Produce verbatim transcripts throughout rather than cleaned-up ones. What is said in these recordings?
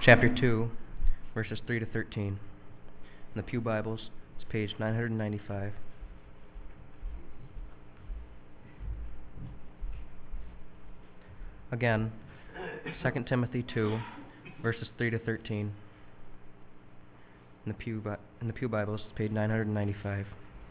chapter two, verses three to thirteen. In the Pew Bibles, it's page nine ninety-five. Again, Second Timothy two, verses three to thirteen. In the Pew, Bi- in the Pew Bibles, it's page nine ninety-five.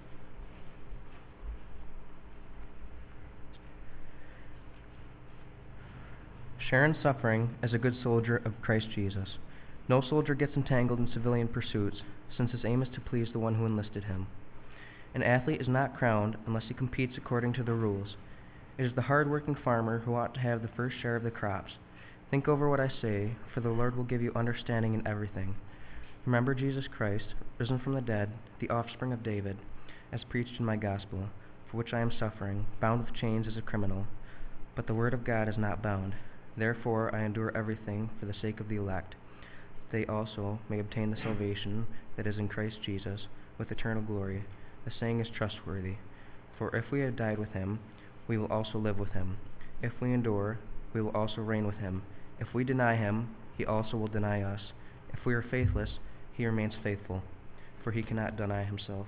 Share in suffering as a good soldier of Christ Jesus. No soldier gets entangled in civilian pursuits, since his aim is to please the one who enlisted him. An athlete is not crowned unless he competes according to the rules. It is the hard-working farmer who ought to have the first share of the crops. Think over what I say, for the Lord will give you understanding in everything. Remember Jesus Christ, risen from the dead, the offspring of David, as preached in my gospel, for which I am suffering, bound with chains as a criminal. But the word of God is not bound. Therefore I endure everything for the sake of the elect. They also may obtain the salvation that is in Christ Jesus with eternal glory. The saying is trustworthy. For if we have died with him, we will also live with him. If we endure, we will also reign with him. If we deny him, he also will deny us. If we are faithless, he remains faithful, for he cannot deny himself.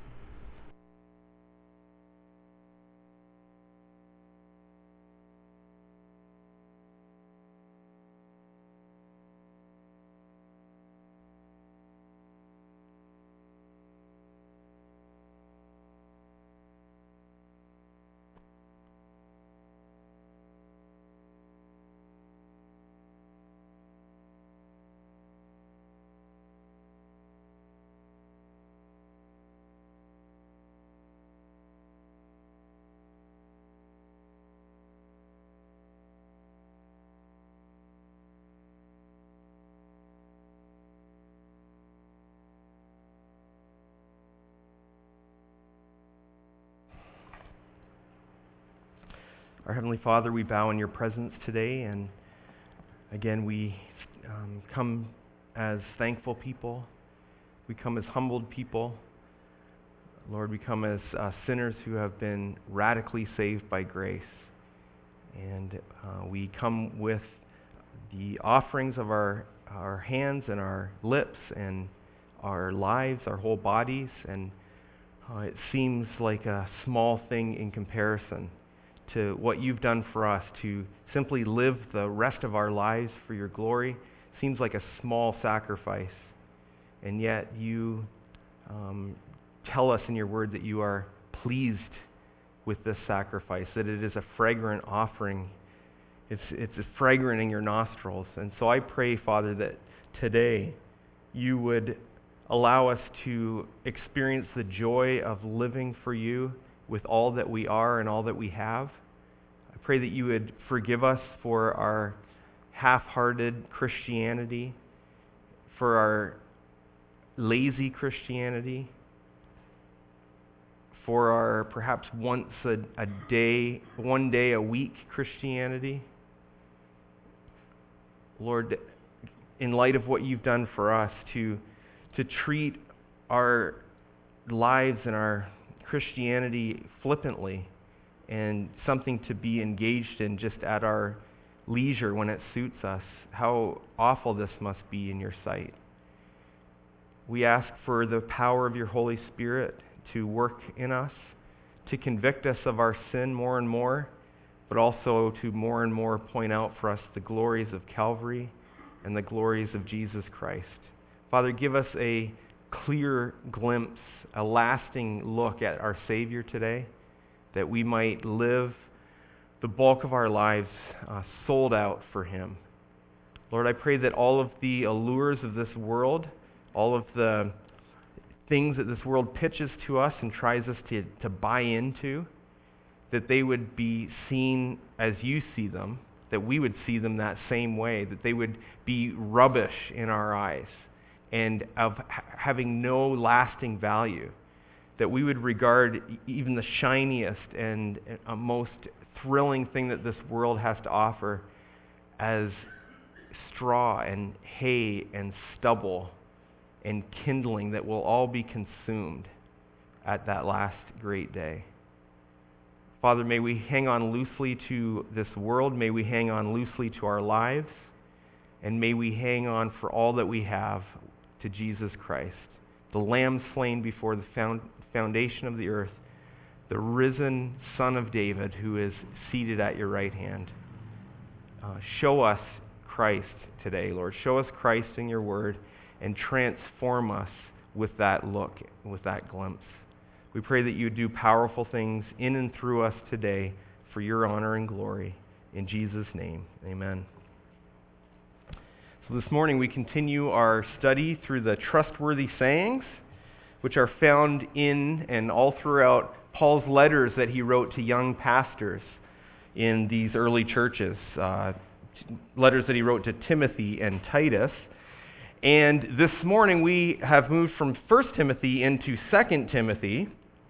Our Heavenly Father, we bow in your presence today, and again, we um, come as thankful people. We come as humbled people. Lord, we come as uh, sinners who have been radically saved by grace. And uh, we come with the offerings of our, our hands and our lips and our lives, our whole bodies, and uh, it seems like a small thing in comparison to what you've done for us. To simply live the rest of our lives for your glory seems like a small sacrifice, and yet you um, tell us in your word that you are pleased with this sacrifice, that it is a fragrant offering. It's, it's fragrant in your nostrils. And so I pray, Father, that today you would allow us to experience the joy of living for you with all that we are and all that we have. I pray that you would forgive us for our half-hearted Christianity, for our lazy Christianity, for our perhaps once a, a day, one day a week Christianity. Lord, in light of what you've done for us, to, to treat our lives and our Christianity flippantly and something to be engaged in just at our leisure when it suits us, how awful this must be in your sight. We ask for the power of your Holy Spirit to work in us, to convict us of our sin more and more, but also to more and more point out for us the glories of Calvary and the glories of Jesus Christ. Father, give us a clear glimpse, a lasting look at our Savior today, that we might live the bulk of our lives uh, sold out for him. Lord, I pray that all of the allures of this world, all of the things that this world pitches to us and tries us to, to buy into, that they would be seen as you see them, that we would see them that same way, that they would be rubbish in our eyes and of ha- having no lasting value, that we would regard even the shiniest and uh, most thrilling thing that this world has to offer as straw and hay and stubble and kindling that will all be consumed at that last great day. Father, may we hang on loosely to this world. May we hang on loosely to our lives. and may we hang on for all that we have to Jesus Christ, the Lamb slain before the found, foundation of the earth, the risen Son of David who is seated at your right hand. Uh, show us Christ today, Lord. Show us Christ in your word and transform us with that look, with that glimpse. We pray that you do powerful things in and through us today for your honor and glory. In Jesus' name, amen. So this morning we continue our study through the trustworthy sayings, which are found in and all throughout Paul's letters that he wrote to young pastors in these early churches, uh, t- letters that he wrote to Timothy and Titus. And this morning we have moved from First Timothy into Second Timothy.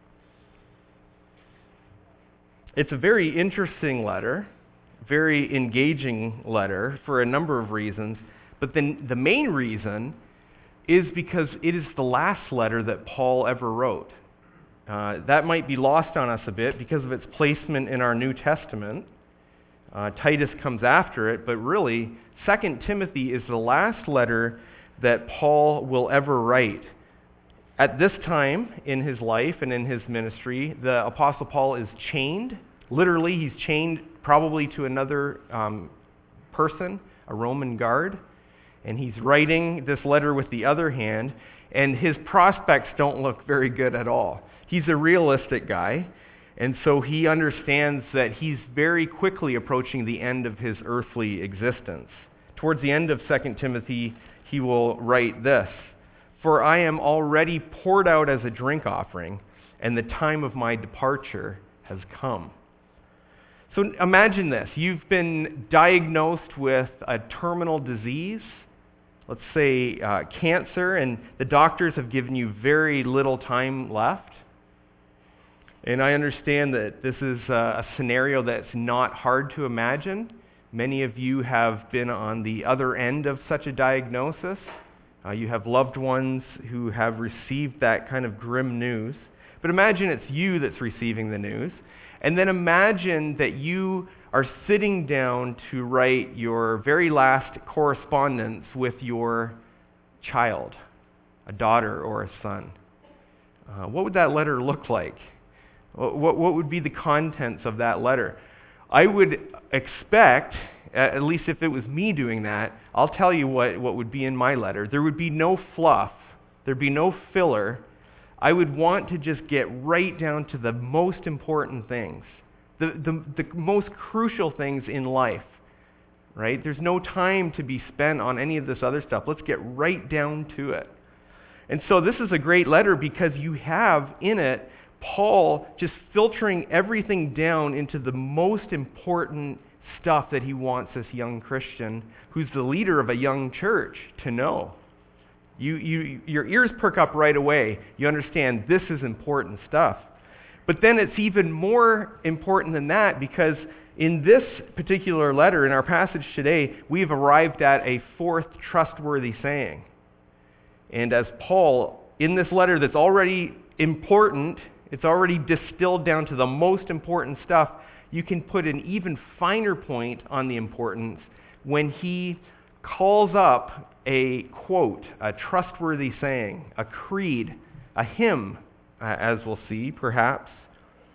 It's a very interesting letter, very engaging letter for a number of reasons, but then the main reason is because it is the last letter that Paul ever wrote. Uh, that might be lost on us a bit because of its placement in our New Testament. Uh, Titus comes after it, but really, Second Timothy is the last letter that Paul will ever write. At this time in his life and in his ministry, the Apostle Paul is chained. Literally, he's chained probably to another um, person, a Roman guard, and he's writing this letter with the other hand, and his prospects don't look very good at all. He's a realistic guy, and so he understands that he's very quickly approaching the end of his earthly existence. Towards the end of Second Timothy, he will write this, "For I am already poured out as a drink offering, and the time of my departure has come." So imagine this. You've been diagnosed with a terminal disease, let's say uh, cancer, and the doctors have given you very little time left. And I understand that this is a, a scenario that's not hard to imagine. Many of you have been on the other end of such a diagnosis. Uh, you have loved ones who have received that kind of grim news. But imagine it's you that's receiving the news. And then imagine that you are sitting down to write your very last correspondence with your child, a daughter or a son. Uh, what would that letter look like? What, what would be the contents of that letter? I would expect, at least if it was me doing that, I'll tell you what, what would be in my letter. There would be no fluff. There'd be no filler. I would want to just get right down to the most important things, the, the, the most crucial things in life, right? There's no time to be spent on any of this other stuff. Let's get right down to it. And so this is a great letter because you have in it Paul just filtering everything down into the most important stuff that he wants this young Christian, who's the leader of a young church, to know. You, you, your ears perk up right away. You understand this is important stuff. But then it's even more important than that because in this particular letter, in our passage today, we've arrived at a fourth trustworthy saying. And as Paul, in this letter that's already important, it's already distilled down to the most important stuff, you can put an even finer point on the importance when he calls up a quote, a trustworthy saying, a creed, a hymn, uh, as we'll see, perhaps.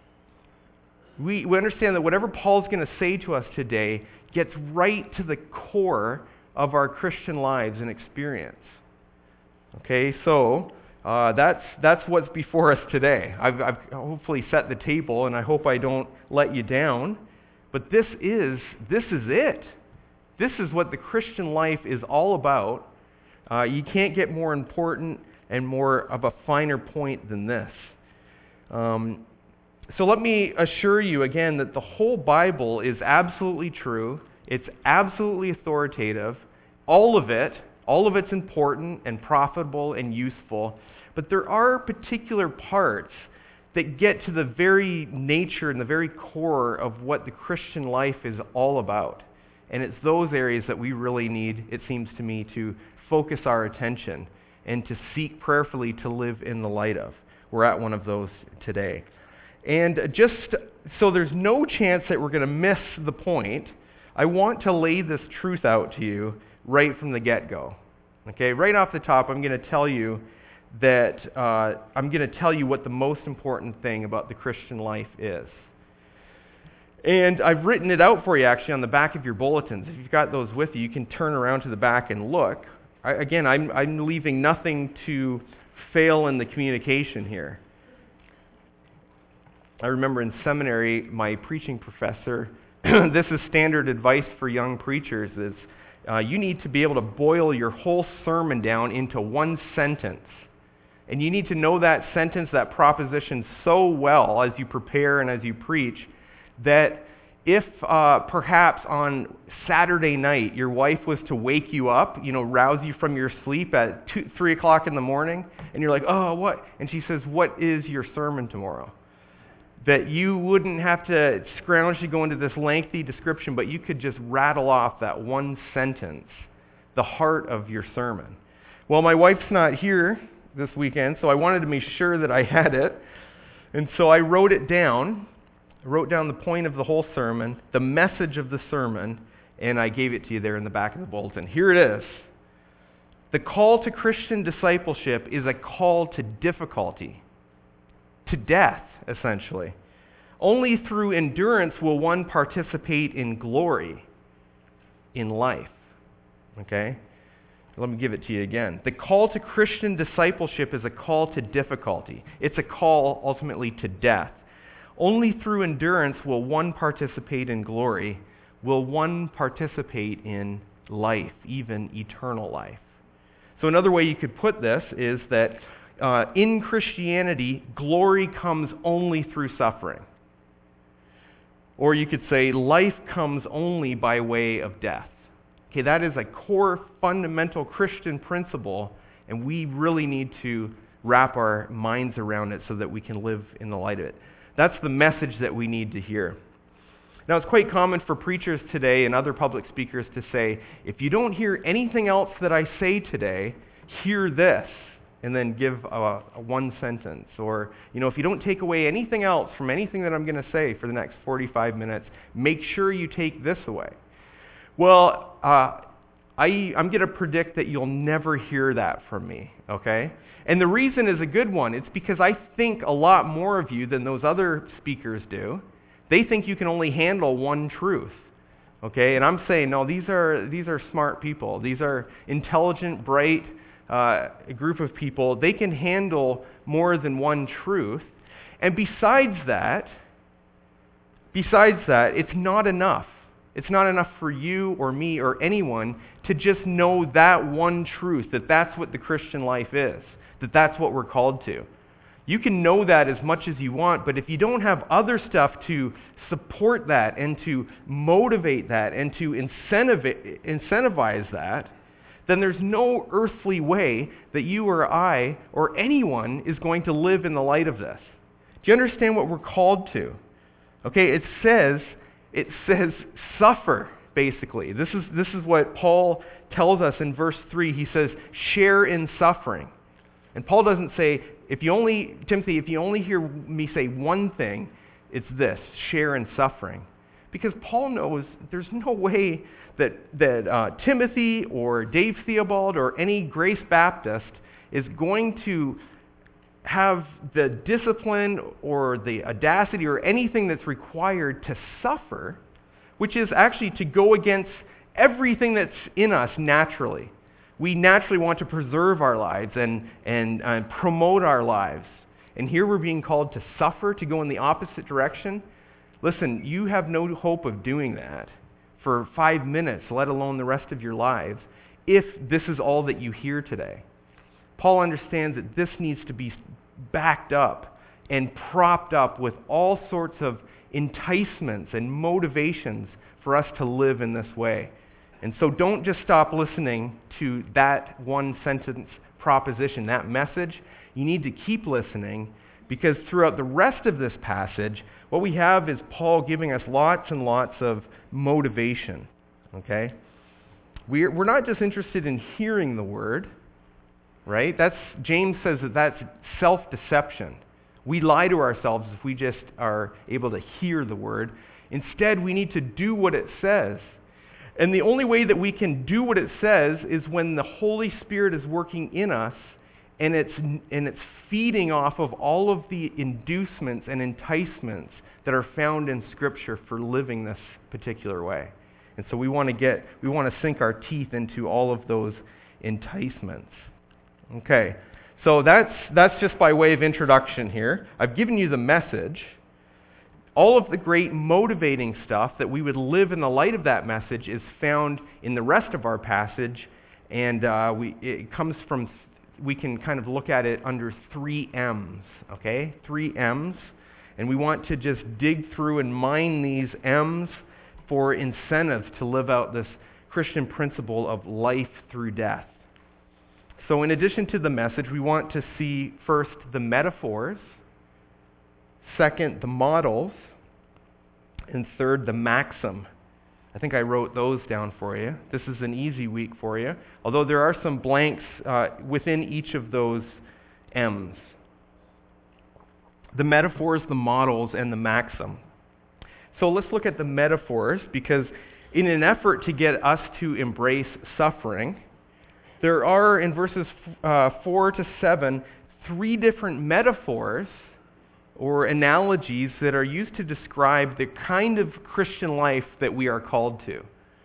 We, we understand that whatever Paul's going to say to us today gets right to the core of our Christian lives and experience. Okay, so uh, that's that's what's before us today. I've, I've hopefully set the table, and I hope I don't let you down. But this is this is it. This is what the Christian life is all about. Uh, you can't get more important and more of a finer point than this. Um, so let me assure you again that the whole Bible is absolutely true. It's absolutely authoritative. All of it, all of it's important and profitable and useful. But there are particular parts that get to the very nature and the very core of what the Christian life is all about. And it's those areas that we really need, it seems to me, to focus our attention and to seek prayerfully to live in the light of. We're at one of those today. And just so there's no chance that we're going to miss the point, I want to lay this truth out to you right from the get-go. Okay, right off the top, I'm going to tell you that uh, I'm going to tell you what the most important thing about the Christian life is. And I've written it out for you actually on the back of your bulletins. If you've got those with you, you can turn around to the back and look. I, again, I'm, I'm leaving nothing to fail in the communication here. I remember in seminary, my preaching professor, this is standard advice for young preachers, is uh, you need to be able to boil your whole sermon down into one sentence. And you need to know that sentence, that proposition so well as you prepare and as you preach, that if uh, perhaps on Saturday night your wife was to wake you up, you know, rouse you from your sleep at two, three o'clock in the morning, and you're like, oh, what? And she says, what is your sermon tomorrow? That you wouldn't have to scrounge to go into this lengthy description, but you could just rattle off that one sentence, the heart of your sermon. Well, my wife's not here this weekend, so I wanted to make sure that I had it. And so I wrote it down. I wrote down the point of the whole sermon, the message of the sermon, and I gave it to you there in the back of the bulletin. Here it is. The call to Christian discipleship is a call to difficulty, to death, essentially. Only through endurance will one participate in glory in life. Okay? Let me give it to you again. The call to Christian discipleship is a call to difficulty. It's a call ultimately to death. Only through endurance will one participate in glory, will one participate in life, even eternal life. So another way you could put this is that uh, in Christianity, glory comes only through suffering. Or you could say life comes only by way of death. Okay, that is a core fundamental Christian principle, and we really need to wrap our minds around it so that we can live in the light of it. That's the message that we need to hear. Now, it's quite common for preachers today and other public speakers to say, if you don't hear anything else that I say today, hear this, and then give a, a one sentence. Or, you know, if you don't take away anything else from anything that I'm going to say for the next forty-five minutes, make sure you take this away. Well, uh, I, I'm going to predict that you'll never hear that from me, okay? And the reason is a good one. It's because I think a lot more of you than those other speakers do. They think you can only handle one truth, okay? And I'm saying, no, these are these are smart people. These are intelligent, bright uh, a group of people. They can handle more than one truth. And besides that, besides that, it's not enough. It's not enough for you or me or anyone to just know that one truth, that that's what the Christian life is, that that's what we're called to. You can know that as much as you want, but if you don't have other stuff to support that and to motivate that and to incentivize, incentivize that, then there's no earthly way that you or I or anyone is going to live in the light of this. Do you understand what we're called to? Okay, it says... It says suffer, basically. This is, this is what Paul tells us in verse three. He says, share in suffering. And Paul doesn't say, if you only, Timothy, if you only hear me say one thing, it's this, share in suffering. Because Paul knows there's no way that, that uh, Timothy or Dave Theobald or any Grace Baptist is going to have the discipline or the audacity or anything that's required to suffer, which is actually to go against everything that's in us naturally. We naturally want to preserve our lives and, and uh, promote our lives. And here we're being called to suffer, to go in the opposite direction. Listen, you have no hope of doing that for five minutes, let alone the rest of your lives, if this is all that you hear today. Paul understands that this needs to be backed up and propped up with all sorts of enticements and motivations for us to live in this way. And so don't just stop listening to that one sentence proposition, that message. You need to keep listening, because throughout the rest of this passage, what we have is Paul giving us lots and lots of motivation. Okay? We're, we're not just interested in hearing the word. Right? That's, James says that that's self-deception. We lie to ourselves if we just are able to hear the word. Instead, we need to do what it says. And the only way that we can do what it says is when the Holy Spirit is working in us, and it's and it's feeding off of all of the inducements and enticements that are found in Scripture for living this particular way. And so we want to get we want to sink our teeth into all of those enticements. Okay. So that's that's just by way of introduction here. I've given you the message. All of the great motivating stuff that we would live in the light of that message is found in the rest of our passage, and uh, we it comes from we can kind of look at it under three M's, okay? Three M's. And we want to just dig through and mine these M's for incentives to live out this Christian principle of life through death. So in addition to the message, we want to see first the metaphors, second the models, and third the maxim. I think I wrote those down for you. This is an easy week for you, although there are some blanks uh, within each of those M's. The metaphors, the models, and the maxim. So let's look at the metaphors, because in an effort to get us to embrace suffering, there are in verses uh, four to seven three different metaphors or analogies that are used to describe the kind of Christian life that we are called to.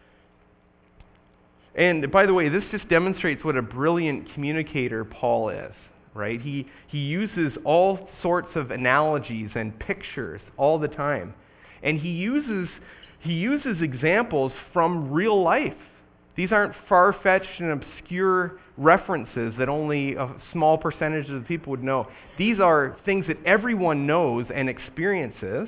And by the way, this just demonstrates what a brilliant communicator Paul is, right? He, he uses all sorts of analogies and pictures all the time. And he uses, he uses examples from real life. These aren't far-fetched and obscure references that only a small percentage of the people would know. These are things that everyone knows and experiences.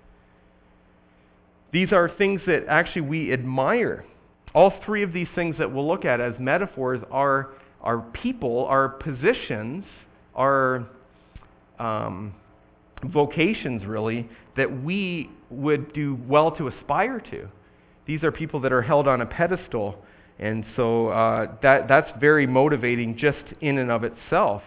These are things that actually we admire. All three of these things that we'll look at as metaphors are, are people, are positions, are um, vocations, really, that we would do well to aspire to. These are people that are held on a pedestal. And so uh, that that's very motivating just in and of itself.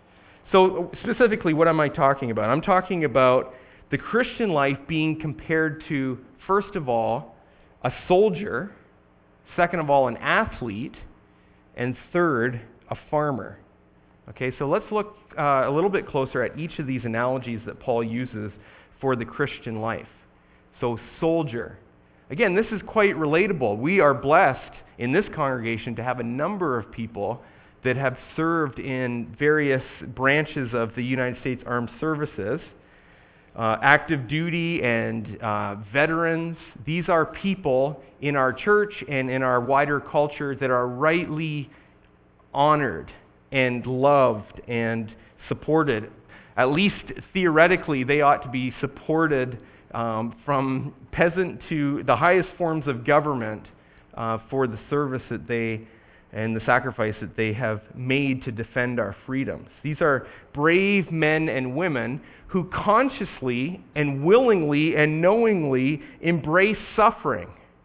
So specifically, what am I talking about? I'm talking about the Christian life being compared to, first of all, a soldier, second of all, an athlete, and third, a farmer. Okay, so let's look uh, a little bit closer at each of these analogies that Paul uses for the Christian life. So soldier. Again, this is quite relatable. We are blessed in this congregation to have a number of people that have served in various branches of the United States Armed Services, uh, active duty and uh, veterans. These are people in our church and in our wider culture that are rightly honored and loved and supported. At least theoretically, they ought to be supported Um, from peasant to the highest forms of government uh, for the service that they and the sacrifice that they have made to defend our freedoms. These are brave men and women who consciously and willingly and knowingly embrace suffering,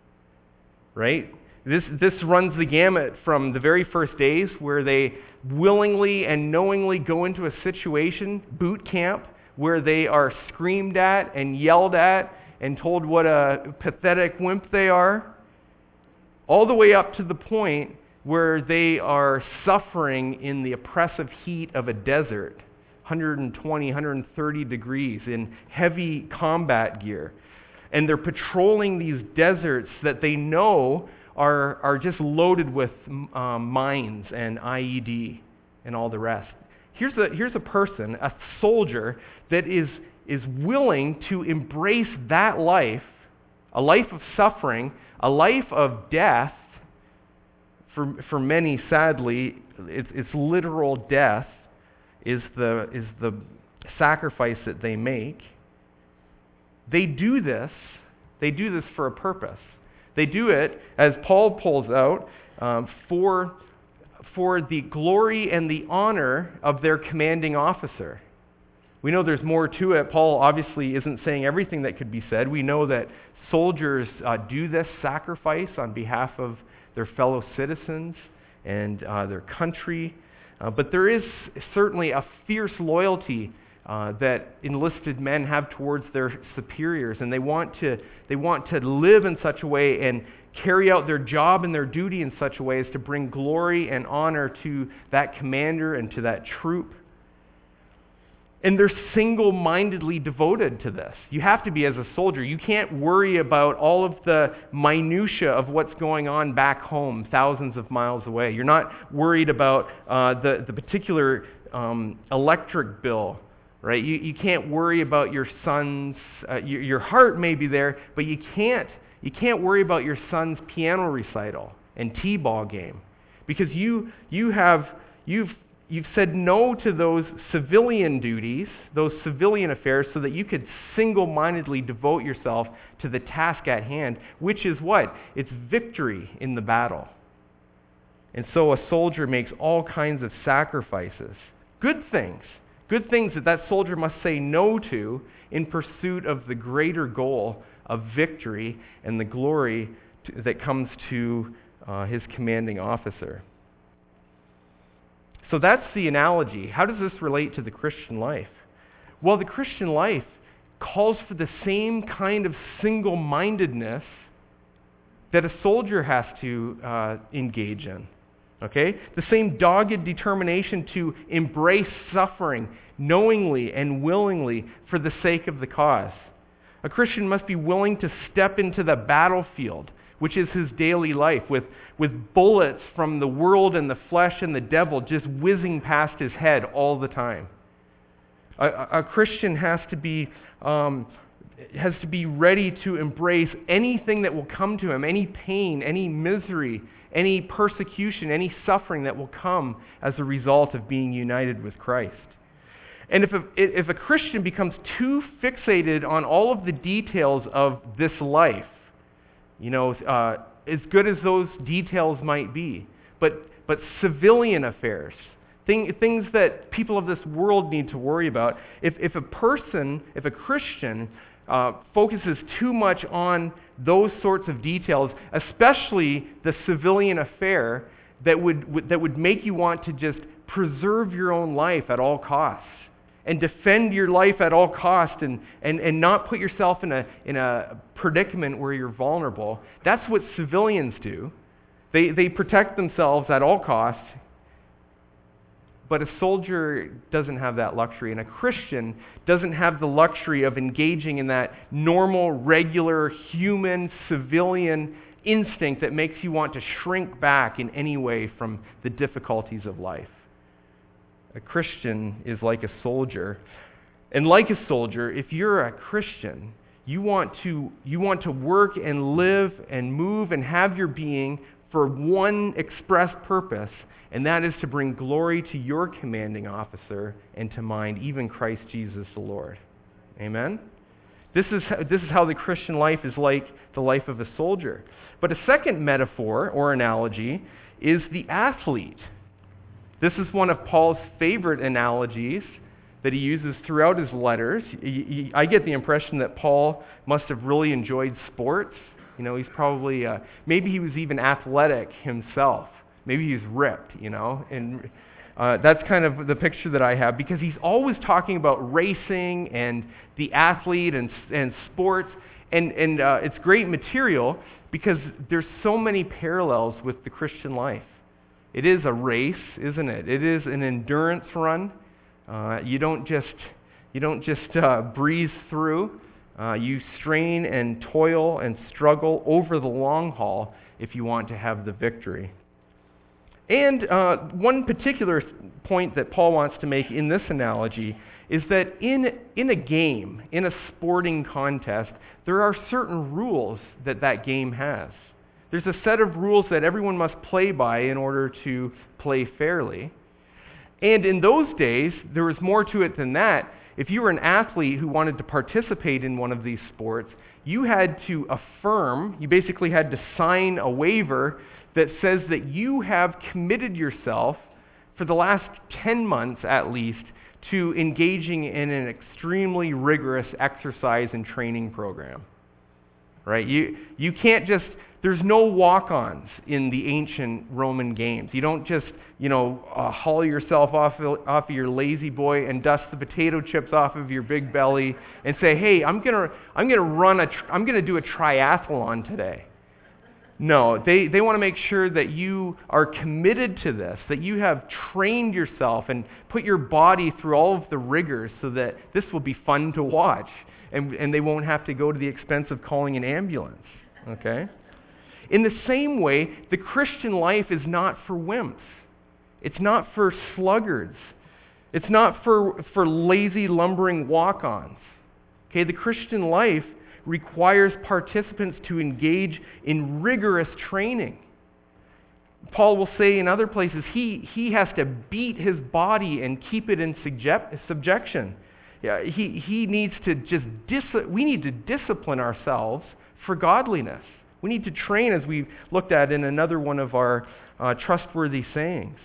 right? This, this runs the gamut from the very first days where they willingly and knowingly go into a situation, boot camp, where they are screamed at and yelled at and told what a pathetic wimp they are, all the way up to the point where they are suffering in the oppressive heat of a desert, one hundred twenty, one hundred thirty degrees, in heavy combat gear. And they're patrolling these deserts that they know are, are just loaded with um, mines and I E D and all the rest. Here's a, here's a person, a soldier, that is, is willing to embrace that life, a life of suffering, a life of death. For, for many, sadly, it's, it's literal death is the, is the sacrifice that they make. They do this, they do this for a purpose. They do it, as Paul pulls out, um, for for the glory and the honor of their commanding officer. We know there's more to it. Paul obviously isn't saying everything that could be said. We know that soldiers uh, do this sacrifice on behalf of their fellow citizens and uh, their country. Uh, but there is certainly a fierce loyalty uh, that enlisted men have towards their superiors, and they want to they want to live in such a way and carry out their job and their duty in such a way as to bring glory and honor to that commander and to that troop. And they're single-mindedly devoted to this. You have to be as a soldier. You can't worry about all of the minutia of what's going on back home, thousands of miles away. You're not worried about uh, the, the particular um, electric bill, right? You, you can't worry about your son's, uh, your, your heart may be there, but you can't, you can't worry about your son's piano recital and t-ball game, because you, you have, you've You've said no to those civilian duties, those civilian affairs, so that you could single-mindedly devote yourself to the task at hand, which is what? It's victory in the battle. And so a soldier makes all kinds of sacrifices. Good things. Good things that that soldier must say no to in pursuit of the greater goal of victory and the glory to, that comes to uh, his commanding officer. So that's the analogy. How does this relate to the Christian life? Well, the Christian life calls for the same kind of single-mindedness that a soldier has to uh, engage in. Okay? The same dogged determination to embrace suffering knowingly and willingly for the sake of the cause. A Christian must be willing to step into the battlefield, which is his daily life, with, with bullets from the world and the flesh and the devil just whizzing past his head all the time. A, a Christian has to be um, has to be ready to embrace anything that will come to him, any pain, any misery, any persecution, any suffering that will come as a result of being united with Christ. And if a, if a Christian becomes too fixated on all of the details of this life, You know, uh, as good as those details might be, but but civilian affairs, thing, things that people of this world need to worry about. If if a person, if a Christian, uh, focuses too much on those sorts of details, especially the civilian affair, that would, would that would make you want to just preserve your own life at all costs, and defend your life at all cost, and, and, and not put yourself in a in a predicament where you're vulnerable. That's what civilians do. They they protect themselves at all costs. But a soldier doesn't have that luxury, and a Christian doesn't have the luxury of engaging in that normal, regular, human, civilian instinct that makes you want to shrink back in any way from the difficulties of life. A Christian is like a soldier. And like a soldier, if you're a Christian, you want to you want to work and live and move and have your being for one express purpose, and that is to bring glory to your commanding officer and to mine, even Christ Jesus the Lord. Amen? This is, this is how the Christian life is like the life of a soldier. But a second metaphor or analogy is the athlete. This is one of Paul's favorite analogies that he uses throughout his letters. I get the impression that Paul must have really enjoyed sports. You know, he's probably, uh, maybe he was even athletic himself. Maybe he's ripped, you know. And uh, that's kind of the picture that I have, because he's always talking about racing and the athlete and, and sports. And, and uh, it's great material because there's so many parallels with the Christian life. It is a race, isn't it? It is an endurance run. Uh, you don't just you don't just uh, breeze through. Uh, you strain and toil and struggle over the long haul if you want to have the victory. And uh, one particular point that Paul wants to make in this analogy is that in in a game, in a sporting contest, there are certain rules that that game has. There's a set of rules that everyone must play by in order to play fairly. And in those days, there was more to it than that. If you were an athlete who wanted to participate in one of these sports, you had to affirm, you basically had to sign a waiver that says that you have committed yourself for the last ten months at least to engaging in an extremely rigorous exercise and training program. right? You, you can't just, there's no walk-ons in the ancient Roman games. You don't just, you know, uh, haul yourself off, off of your lazy boy and dust the potato chips off of your big belly and say, hey, I'm gonna, I'm gonna run a, tr- I'm gonna do a triathlon today. No, they, they want to make sure that you are committed to this, that you have trained yourself and put your body through all of the rigors so that this will be fun to watch and, and they won't have to go to the expense of calling an ambulance, okay? In the same way, the Christian life is not for wimps. It's not for sluggards. It's not for, for lazy, lumbering walk-ons. Okay, the Christian life requires participants to engage in rigorous training. Paul will say in other places, he, he has to beat his body and keep it in subject, subjection. Yeah, he, he needs to just, dis- we need to discipline ourselves for godliness. We need to train, as we looked at in another one of our uh, trustworthy sayings.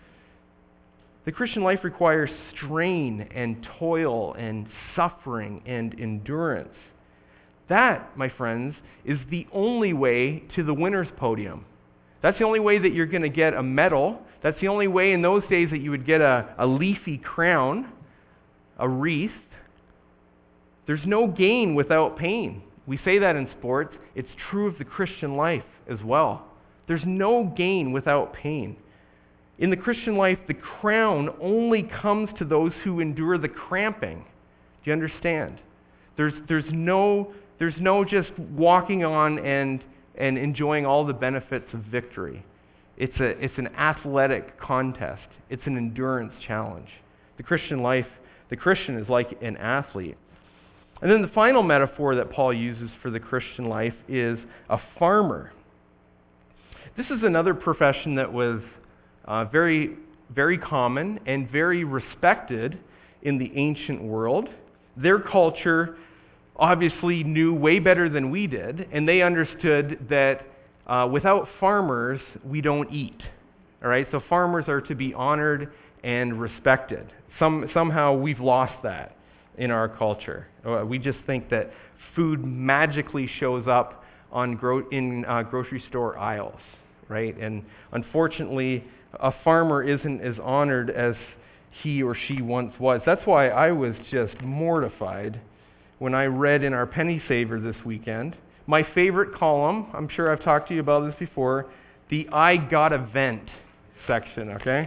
The Christian life requires strain and toil and suffering and endurance. That, my friends, is the only way to the winner's podium. That's the only way that you're going to get a medal. That's the only way in those days that you would get a, a leafy crown, a wreath. There's no gain without pain. We say that in sports. It's true of the Christian life as well. There's no gain without pain. In the Christian life, the crown only comes to those who endure the cramping. Do you understand? There's, there's no... There's no just walking on and, and enjoying all the benefits of victory. It's, a, it's an athletic contest. It's an endurance challenge. The Christian life, the Christian is like an athlete. And then the final metaphor that Paul uses for the Christian life is a farmer. This is another profession that was uh, very, very common and very respected in the ancient world. Their culture obviously knew way better than we did, and they understood that uh, without farmers, we don't eat. All right, so farmers are to be honored and respected. Some, somehow we've lost that in our culture. Uh, we just think that food magically shows up on gro- in uh, grocery store aisles, right? And unfortunately, a farmer isn't as honored as he or she once was. That's why I was just mortified when I read in our Penny Saver this weekend, my favorite column, I'm sure I've talked to you about this before, the I Got a Vent section, okay?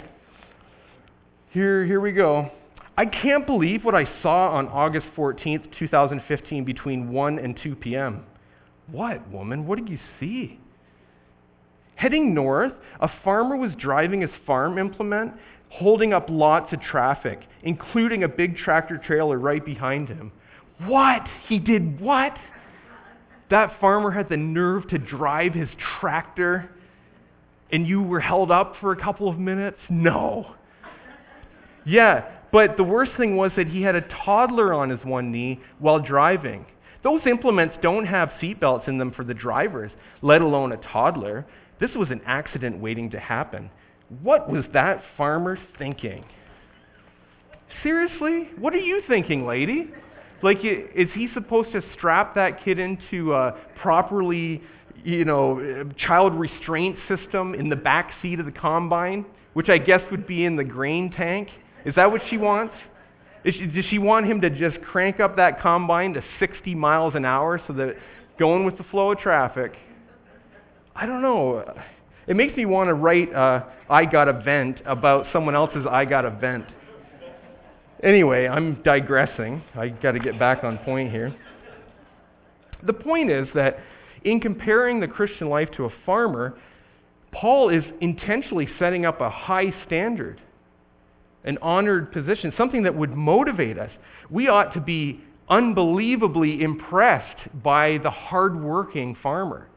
Here, here we go. I can't believe what I saw on August fourteenth, twenty fifteen between one and two p.m. What, woman? What did you see? Heading north, a farmer was driving his farm implement, holding up lots of traffic, including a big tractor trailer right behind him. What? He did what? That farmer had the nerve to drive his tractor and you were held up for a couple of minutes? No. Yeah, but the worst thing was that he had a toddler on his one knee while driving. Those implements don't have seatbelts in them for the drivers, let alone a toddler. This was an accident waiting to happen. What was that farmer thinking? Seriously? What are you thinking, lady? Like, is he supposed to strap that kid into a properly, you know, child restraint system in the back seat of the combine, which I guess would be in the grain tank? Is that what she wants? Is she, does she want him to just crank up that combine to sixty miles an hour so that going with the flow of traffic? I don't know. It makes me want to write uh, I Got a Vent about someone else's I Got a Vent. Anyway, I'm digressing. I got to get back on point here. The point is that in comparing the Christian life to a farmer, Paul is intentionally setting up a high standard, an honored position, something that would motivate us. We ought to be unbelievably impressed by the hardworking farmer.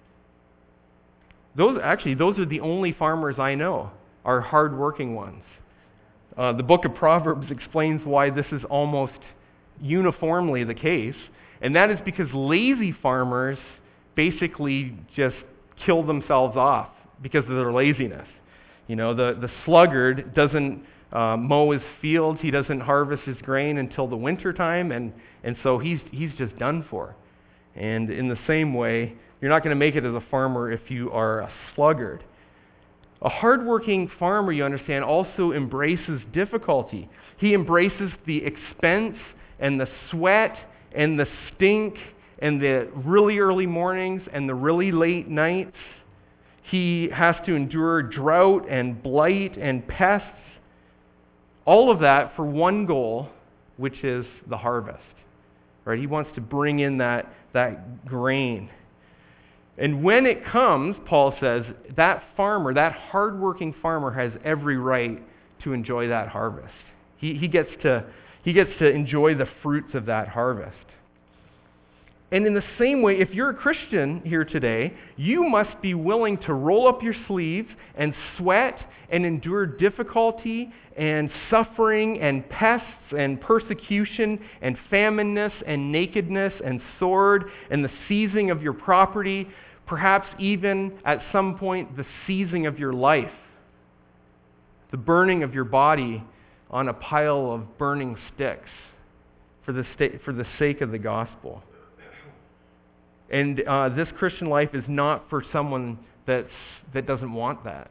Those actually, those are the only farmers I know, are hardworking ones. Uh, the book of Proverbs explains why this is almost uniformly the case, and that is because lazy farmers basically just kill themselves off because of their laziness. You know, the, the sluggard doesn't uh, mow his fields, he doesn't harvest his grain until the winter time, and, and so he's, he's just done for. And in the same way, you're not going to make it as a farmer if you are a sluggard. A hardworking farmer, you understand, also embraces difficulty. He embraces the expense and the sweat and the stink and the really early mornings and the really late nights. He has to endure drought and blight and pests. All of that for one goal, which is the harvest. Right? He wants to bring in that, that grain. And when it comes, Paul says, that farmer, that hardworking farmer has every right to enjoy that harvest. He, he, gets to, he gets to enjoy the fruits of that harvest. And in the same way, if you're a Christian here today, you must be willing to roll up your sleeves and sweat and endure difficulty and suffering and pests and persecution and famine-ness and nakedness and sword and the seizing of your property, perhaps even at some point the seizing of your life, the burning of your body on a pile of burning sticks for the, sta- for the sake of the gospel. And uh, this Christian life is not for someone that's, that doesn't want that.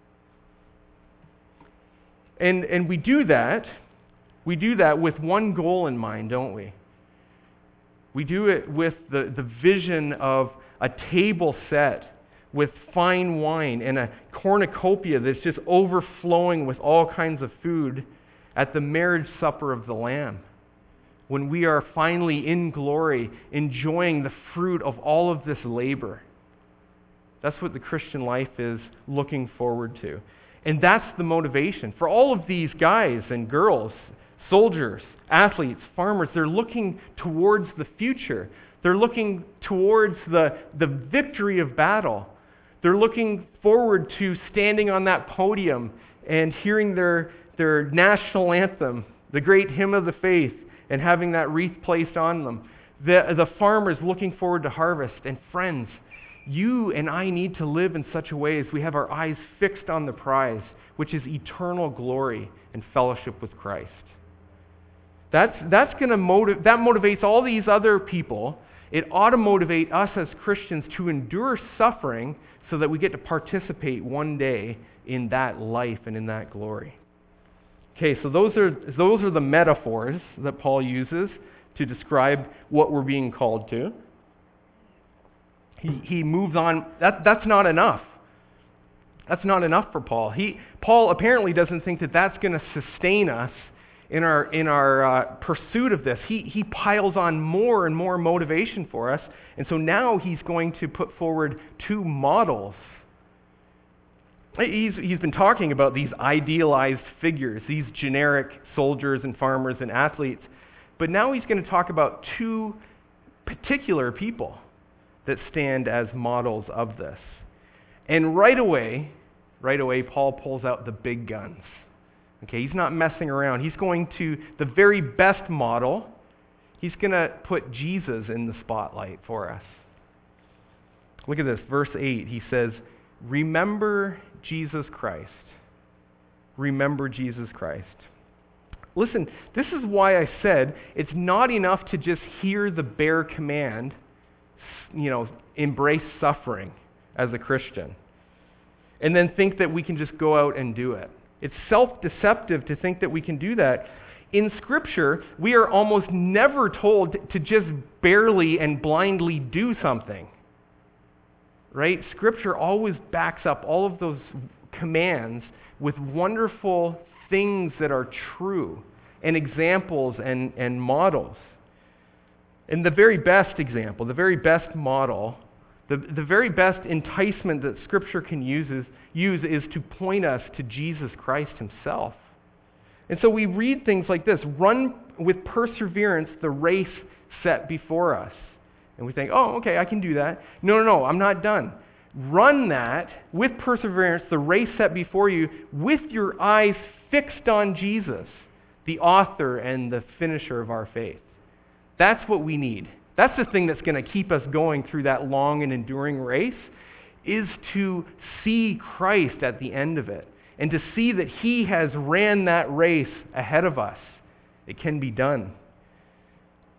And, and we do that, we do that with one goal in mind, don't we? We do it with the, the vision of a table set with fine wine and a cornucopia that's just overflowing with all kinds of food at the marriage supper of the Lamb, when we are finally in glory, enjoying the fruit of all of this labor. That's what the Christian life is looking forward to. And that's the motivation. For all of these guys and girls, soldiers, athletes, farmers, they're looking towards the future. They're looking towards the, the victory of battle. They're looking forward to standing on that podium and hearing their, their national anthem, the great hymn of the faith, and having that wreath placed on them. The, the farmers looking forward to harvest. And friends, you and I need to live in such a way as we have our eyes fixed on the prize, which is eternal glory and fellowship with Christ. That's, that's going to motivate, that motivates all these other people. It ought to motivate us as Christians to endure suffering so that we get to participate one day in that life and in that glory. Okay, so those are those are the metaphors that Paul uses to describe what we're being called to. He he moves on. That that's not enough. That's not enough for Paul. He Paul apparently doesn't think that that's going to sustain us in our in our uh, pursuit of this. He he piles on more and more motivation for us, and so now he's going to put forward two models. He's, he's been talking about these idealized figures, these generic soldiers and farmers and athletes, but now he's going to talk about two particular people that stand as models of this. And right away, right away, Paul pulls out the big guns. Okay, he's not messing around. He's going to the very best model. He's going to put Jesus in the spotlight for us. Look at this, verse eight. He says, remember Jesus Christ. Remember Jesus Christ. Listen, this is why I said it's not enough to just hear the bare command, you know, embrace suffering as a Christian, and then think that we can just go out and do it. It's self-deceptive to think that we can do that. In Scripture, we are almost never told to just barely and blindly do something. Right? Scripture always backs up all of those commands with wonderful things that are true and examples and, and models. And the very best example, the very best model, the, the very best enticement that Scripture can use is, use is to point us to Jesus Christ himself. And so we read things like this, run with perseverance the race set before us. And we think, oh, okay, I can do that. No, no, no, I'm not done. Run that with perseverance, the race set before you, with your eyes fixed on Jesus, the author and the finisher of our faith. That's what we need. That's the thing that's going to keep us going through that long and enduring race, is to see Christ at the end of it and to see that he has ran that race ahead of us. It can be done.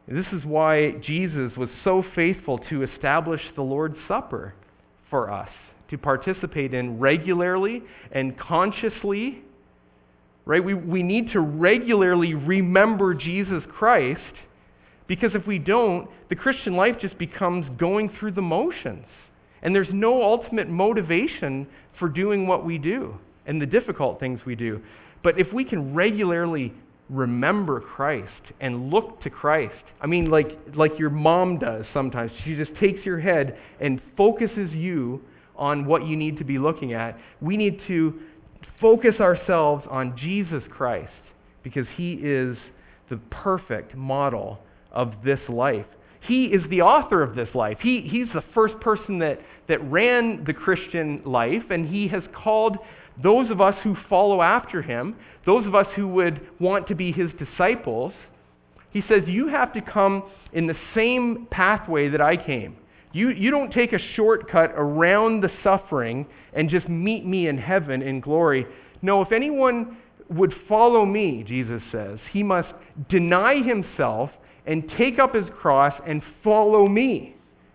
This is why Jesus was so faithful to establish the Lord's Supper for us to participate in regularly and consciously. Right? We, we need to regularly remember Jesus Christ, because if we don't, the Christian life just becomes going through the motions. And there's no ultimate motivation for doing what we do and the difficult things we do. But if we can regularly remember Christ and look to Christ, I mean, like, like your mom does sometimes. She just takes your head and focuses you on what you need to be looking at. We need to focus ourselves on Jesus Christ, because he is the perfect model of this life. He is the author of this life. He, he's the first person that, that ran the Christian life, and he has called those of us who follow after him, those of us who would want to be his disciples. He says, you have to come in the same pathway that I came. You, you don't take a shortcut around the suffering and just meet me in heaven in glory. No, if anyone would follow me, Jesus says, he must deny himself and take up his cross and follow me.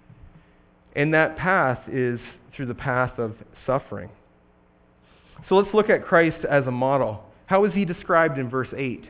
And that path is through the path of suffering. So let's look at Christ as a model. How is he described in verse eight?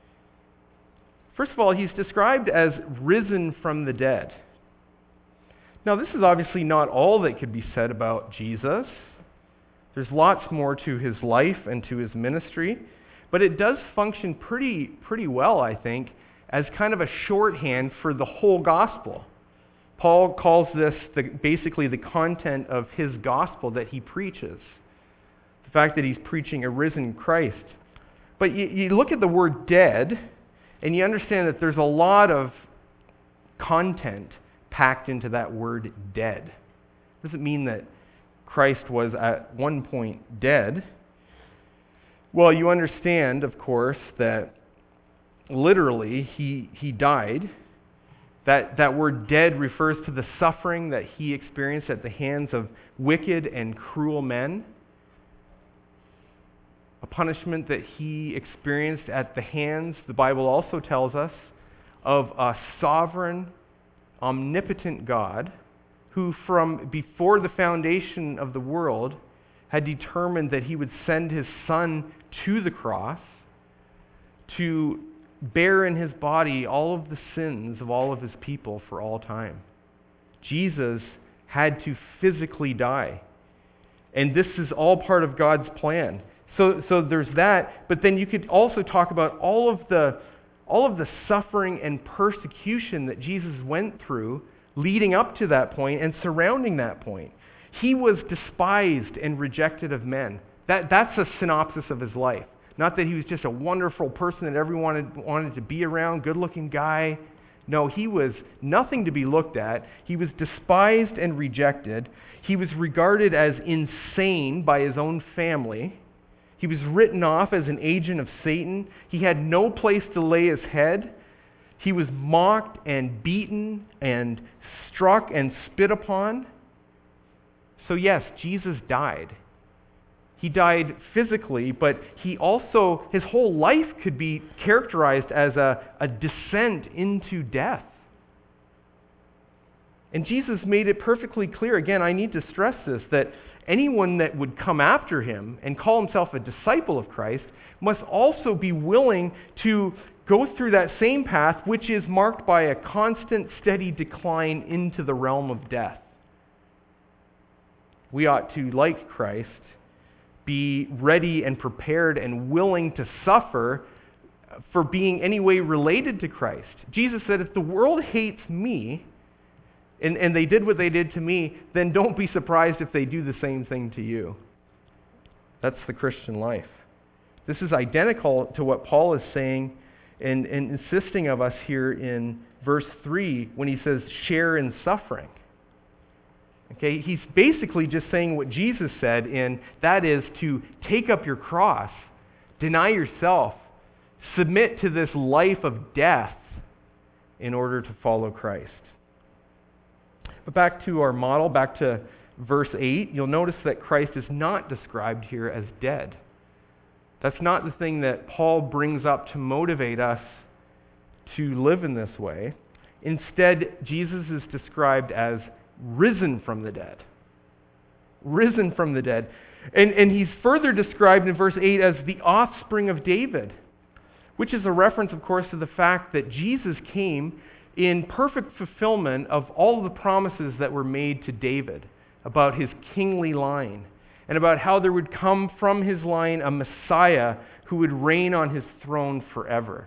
First of all, he's described as risen from the dead. Now, this is obviously not all that could be said about Jesus. There's lots more to his life and to his ministry, but it does function pretty, pretty well, I think, as kind of a shorthand for the whole gospel. Paul calls this the, basically the content of his gospel that he preaches. The fact that he's preaching a risen Christ. But you, you look at the word dead, and you understand that there's a lot of content packed into that word dead. It doesn't mean that Christ was at one point dead. Well, you understand, of course, that literally he, he died. That, that word dead refers to the suffering that he experienced at the hands of wicked and cruel men. A punishment that he experienced at the hands, the Bible also tells us, of a sovereign, omnipotent God who from before the foundation of the world had determined that he would send his son to the cross to bear in his body all of the sins of all of his people for all time. Jesus had to physically die. And this is all part of God's plan. So, so there's that, but then you could also talk about all of the all of the suffering and persecution that Jesus went through leading up to that point and surrounding that point. He was despised and rejected of men. That, that's a synopsis of his life. Not that he was just a wonderful person that everyone wanted, wanted to be around, good-looking guy. No, he was nothing to be looked at. He was despised and rejected. He was regarded as insane by his own family. He was written off as an agent of Satan. He had no place to lay his head. He was mocked and beaten and struck and spit upon. So yes, Jesus died. He died physically, but he also, his whole life could be characterized as a, a descent into death. And Jesus made it perfectly clear, again, I need to stress this, that anyone that would come after him and call himself a disciple of Christ must also be willing to go through that same path, which is marked by a constant, steady decline into the realm of death. We ought to, like Christ, be ready and prepared and willing to suffer for being any way related to Christ. Jesus said, if the world hates me, and, and they did what they did to me, then don't be surprised if they do the same thing to you. That's the Christian life. This is identical to what Paul is saying and, and insisting of us here in verse three when he says, share in suffering. Okay, he's basically just saying what Jesus said, and that is to take up your cross, deny yourself, submit to this life of death in order to follow Christ. But back to our model, back to verse eight, you'll notice that Christ is not described here as dead. That's not the thing that Paul brings up to motivate us to live in this way. Instead, Jesus is described as risen from the dead. Risen from the dead. And, and he's further described in verse eight as the offspring of David, which is a reference, of course, to the fact that Jesus came in perfect fulfillment of all the promises that were made to David about his kingly line and about how there would come from his line a Messiah who would reign on his throne forever.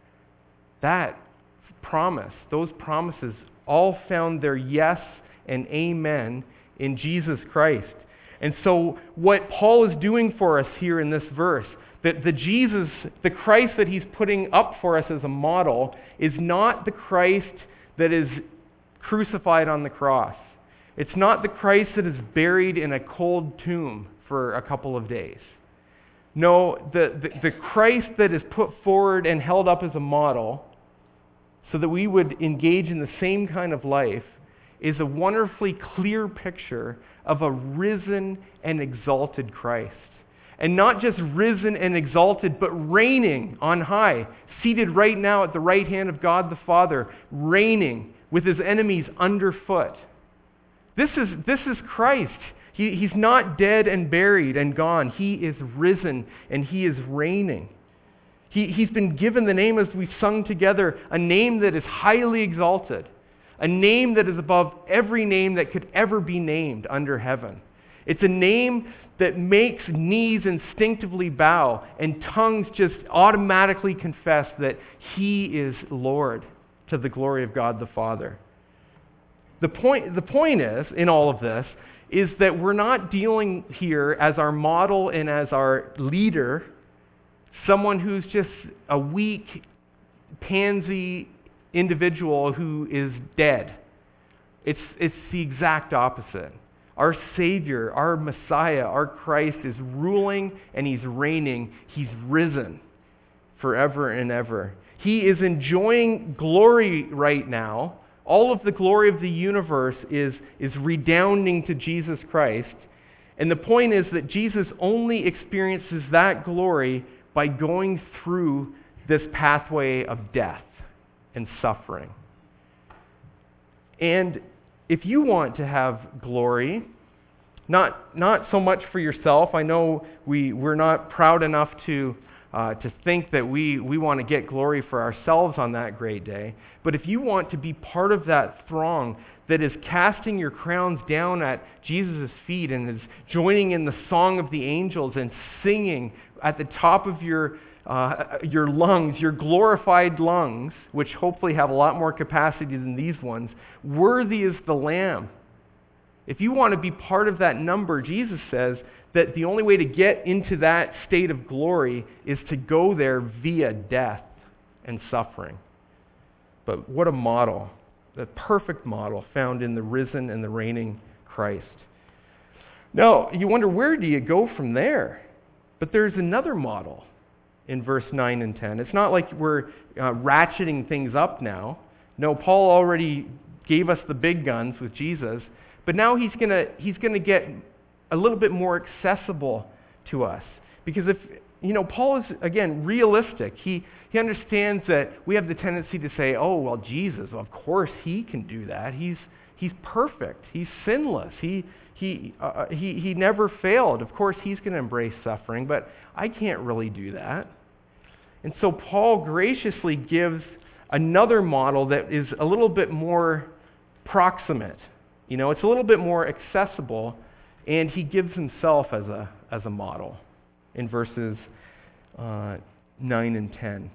That promise, those promises, all found their yes and amen in Jesus Christ. And so what Paul is doing for us here in this verse, that the Jesus, the Christ that he's putting up for us as a model, is not the Christ that is crucified on the cross. It's not the Christ that is buried in a cold tomb for a couple of days. No, the, the, the Christ that is put forward and held up as a model so that we would engage in the same kind of life is a wonderfully clear picture of a risen and exalted Christ. And not just risen and exalted, but reigning on high, seated right now at the right hand of God the Father, reigning with his enemies underfoot. This is, this is Christ. He, he's not dead and buried and gone. He is risen and he is reigning. He, he's been given the name, as we've sung together, a name that is highly exalted, a name that is above every name that could ever be named under heaven. It's a name that makes knees instinctively bow and tongues just automatically confess that he is Lord to the glory of God the Father. The point, the point is, in all of this, is that we're not dealing here as our model and as our leader, someone who's just a weak, pansy individual who is dead. It's, it's the exact opposite. Our Savior, our Messiah, our Christ is ruling and he's reigning. He's risen forever and ever. He is enjoying glory right now. All of the glory of the universe is, is redounding to Jesus Christ. And the point is that Jesus only experiences that glory by going through this pathway of death and suffering. And if you want to have glory, not, not so much for yourself, I know we, we're not proud enough to, uh, to think that we, we want to get glory for ourselves on that great day, but if you want to be part of that throng that is casting your crowns down at Jesus' feet and is joining in the song of the angels and singing at the top of your Uh, your lungs, your glorified lungs, which hopefully have a lot more capacity than these ones, worthy is the Lamb. If you want to be part of that number, Jesus says that the only way to get into that state of glory is to go there via death and suffering. But what a model, the perfect model found in the risen and the reigning Christ. Now, you wonder, where do you go from there? But there's another model in verse nine and ten. It's not like we're uh, ratcheting things up now. No, Paul already gave us the big guns with Jesus, but now he's gonna he's gonna get a little bit more accessible to us. Because if you know, Paul is again realistic. He he understands that we have the tendency to say, "Oh, well, Jesus, well, of course he can do that. He's he's perfect. He's sinless. He He, uh, he, he never failed. Of course, he's going to embrace suffering, but I can't really do that." And so Paul graciously gives another model that is a little bit more proximate. You know, it's a little bit more accessible, and he gives himself as a, as a model in verses uh, nine and ten.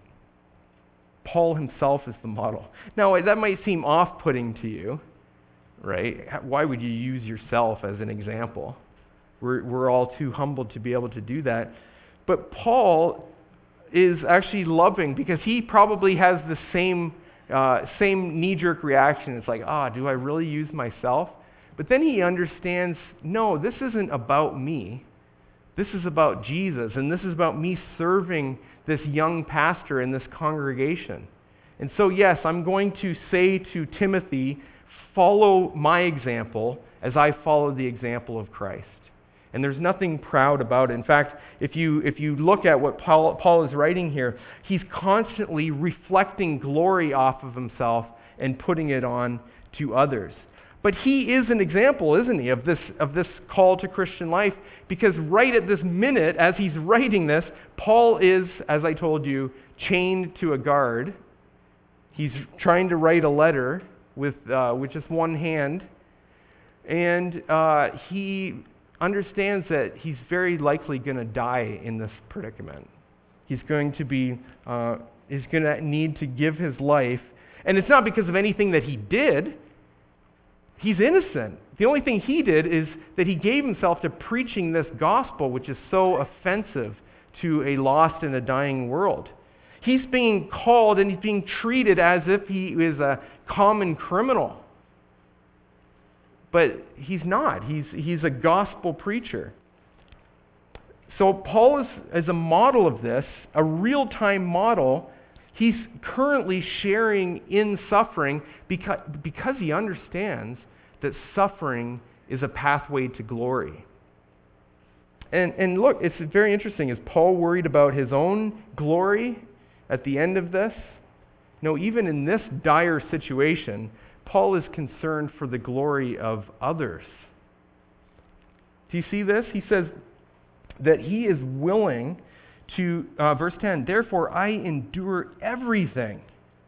Paul himself is the model. Now, that might seem off-putting to you, right? Why would you use yourself as an example? We're, we're all too humbled to be able to do that. But Paul is actually loving, because he probably has the same, uh, same knee-jerk reaction. It's like, ah, oh, do I really use myself? But then he understands, no, this isn't about me. This is about Jesus, and this is about me serving this young pastor in this congregation. And so, yes, I'm going to say to Timothy, follow my example as I follow the example of Christ. And there's nothing proud about it. In fact, if you if you look at what Paul, Paul is writing here, he's constantly reflecting glory off of himself and putting it on to others. But he is an example, isn't he, of this, of this call to Christian life, because right at this minute, as he's writing this, Paul is, as I told you, chained to a guard. He's trying to write a letter with, uh, with just one hand, and uh, he understands that he's very likely going to die in this predicament. He's going to be, uh, he's going to need to give his life, and it's not because of anything that he did. He's innocent. The only thing he did is that he gave himself to preaching this gospel, which is so offensive to a lost and a dying world. He's being called and he's being treated as if he is a common criminal. But he's not. He's, he's a gospel preacher. So Paul is, is a model of this, a real-time model. He's currently sharing in suffering because, because he understands that suffering is a pathway to glory. And, and look, it's very interesting. Is Paul worried about his own glory at the end of this? No, even in this dire situation, Paul is concerned for the glory of others. Do you see this? He says that he is willing to, uh, verse ten, therefore I endure everything,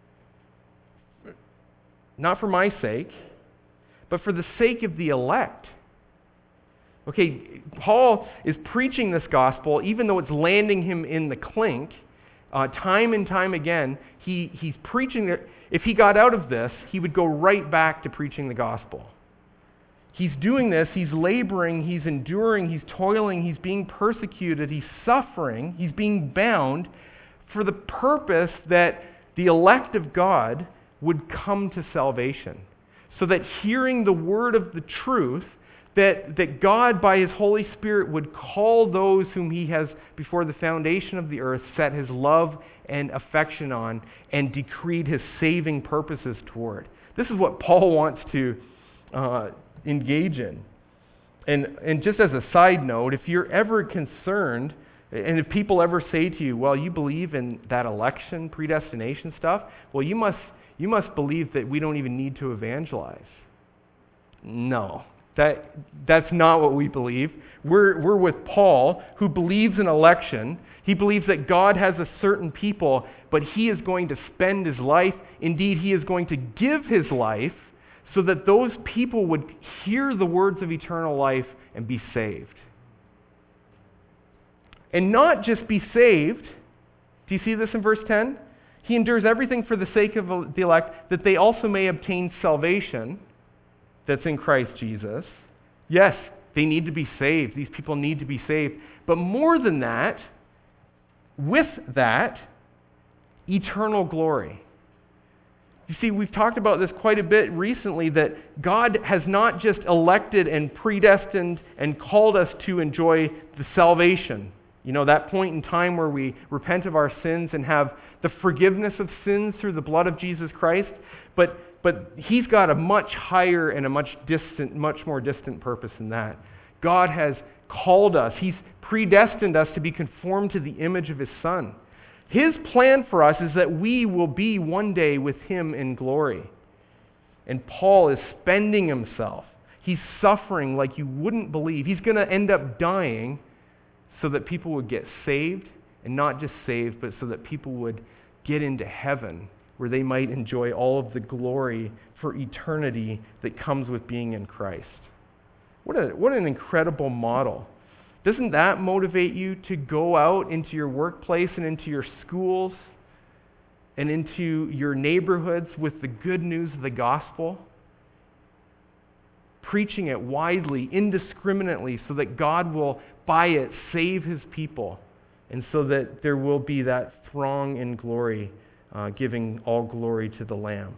not for my sake, but for the sake of the elect. Okay, Paul is preaching this gospel, even though it's landing him in the clink, uh, time and time again. He, he's preaching that if he got out of this, he would go right back to preaching the gospel. He's doing this, he's laboring, he's enduring, he's toiling, he's being persecuted, he's suffering, he's being bound for the purpose that the elect of God would come to salvation. So that hearing the word of the truth, that, that God by his Holy Spirit would call those whom he has before the foundation of the earth set his love and affection on and decreed his saving purposes toward. This is what Paul wants to uh, engage in. And, and just as a side note, if you're ever concerned, and if people ever say to you, well, you believe in that election, predestination stuff, well, you must, you must believe that we don't even need to evangelize. No, that, that's not what we believe. We're, we're with Paul, who believes in election. He believes that God has a certain people, but he is going to spend his life. Indeed, he is going to give his life so that those people would hear the words of eternal life and be saved. And not just be saved. Do you see this in verse ten? He endures everything for the sake of the elect, that they also may obtain salvation that's in Christ Jesus. Yes, they need to be saved. These people need to be saved. But more than that, with that, eternal glory. You see, we've talked about this quite a bit recently, that God has not just elected and predestined and called us to enjoy the salvation. You know, that point in time where we repent of our sins and have the forgiveness of sins through the blood of Jesus Christ. But, but he's got a much higher and a much distant, much more distant purpose than that. God has called us. He's predestined us to be conformed to the image of his Son. His plan for us is that we will be one day with him in glory. And Paul is spending himself. He's suffering like you wouldn't believe. He's going to end up dying so that people would get saved, and not just saved, but so that people would get into heaven, where they might enjoy all of the glory for eternity that comes with being in Christ. What a, what an incredible model. Doesn't that motivate you to go out into your workplace and into your schools and into your neighborhoods with the good news of the gospel? Preaching it widely, indiscriminately, so that God will, by it, save his people, and so that there will be that throng in glory, uh, giving all glory to the Lamb.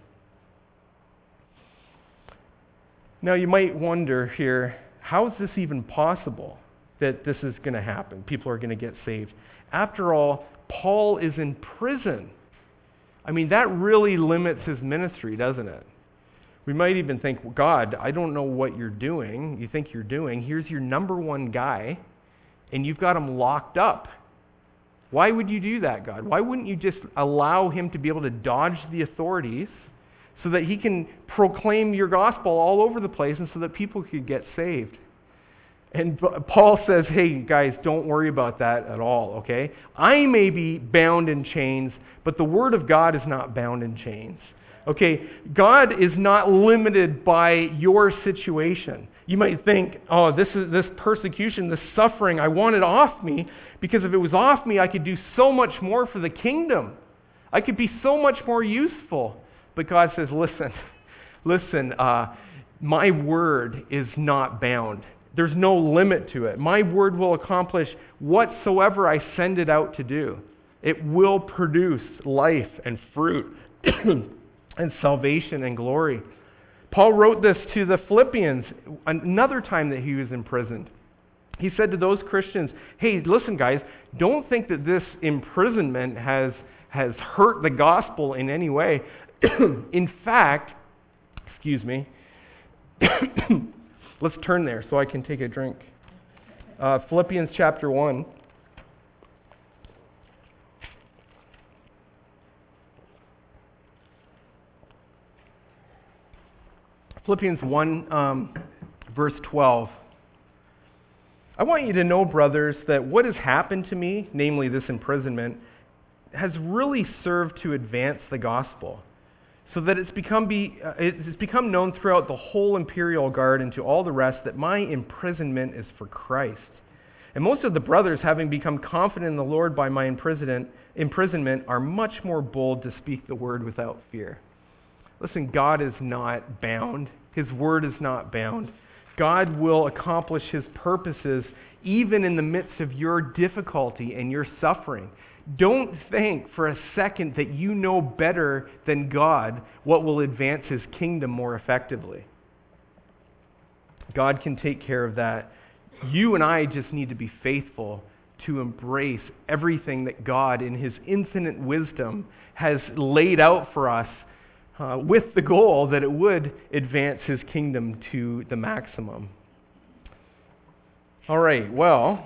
Now, you might wonder here, how is this even possible? That this is going to happen. People are going to get saved. After all, Paul is in prison. I mean, that really limits his ministry, doesn't it? We might even think, God, I don't know what you're doing. You think you're doing. Here's your number one guy, and you've got him locked up. Why would you do that, God? Why wouldn't you just allow him to be able to dodge the authorities so that he can proclaim your gospel all over the place and so that people could get saved. And Paul says, hey, guys, don't worry about that at all, okay? I may be bound in chains, but the Word of God is not bound in chains. Okay, God is not limited by your situation. You might think, oh, this is this persecution, this suffering, I want it off me, because if it was off me, I could do so much more for the kingdom. I could be so much more useful. But God says, listen, listen, uh, my word is not bound. There's no limit to it. My word will accomplish whatsoever I send it out to do. It will produce life and fruit and salvation and glory. Paul wrote this to the Philippians another time that he was imprisoned. He said to those Christians, hey, listen, guys, don't think that this imprisonment has, has hurt the gospel in any way. In fact, excuse me, let's turn there so I can take a drink. Uh, Philippians chapter one. Philippians one, um, verse twelve. I want you to know, brothers, that what has happened to me, namely this imprisonment, has really served to advance the gospel, so that it's become be uh, it's become known throughout the whole imperial guard and to all the rest that my imprisonment is for Christ. And most of the brothers, having become confident in the Lord by my imprisonment, imprisonment, are much more bold to speak the word without fear. Listen, God is not bound. His word is not bound. God will accomplish his purposes even in the midst of your difficulty and your suffering. Don't think for a second that you know better than God what will advance his kingdom more effectively. God can take care of that. You and I just need to be faithful to embrace everything that God in his infinite wisdom has laid out for us, Uh, with the goal that it would advance his kingdom to the maximum. All right, well,